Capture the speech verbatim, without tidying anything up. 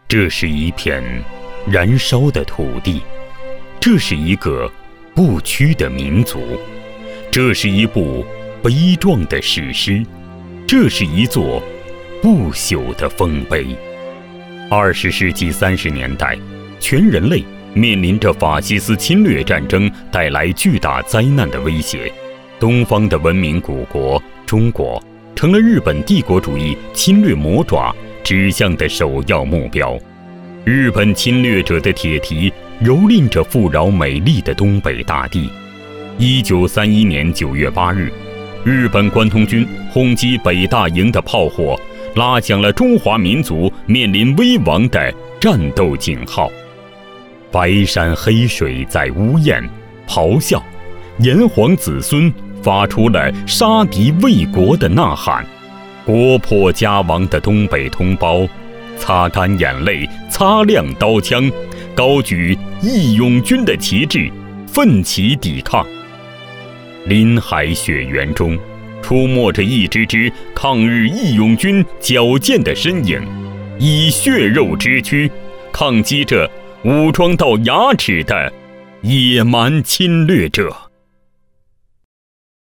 这是一片燃烧的土地，这是一个不屈的民族，这是一部悲壮的史诗，这是一座不朽的丰碑。二十世纪三十年代，全人类面临着法西斯侵略战争带来巨大灾难的威胁，东方的文明古国中国成了日本帝国主义侵略魔爪指向的首要目标。日本侵略者的铁蹄蹂躏着富饶美丽的东北大地。一九三一年九月八日，日本关东军轰击北大营的炮火，拉响了中华民族面临危亡的战斗警号。白山黑水在呜咽咆哮，炎黄子孙发出了杀敌卫国的呐喊。国破家亡的东北同胞擦干眼泪，擦亮刀枪，高举义勇军的旗帜，奋起抵抗。林海雪原中出没着一支支抗日义勇军矫健的身影，以血肉之躯抗击着武装到牙齿的野蛮侵略者。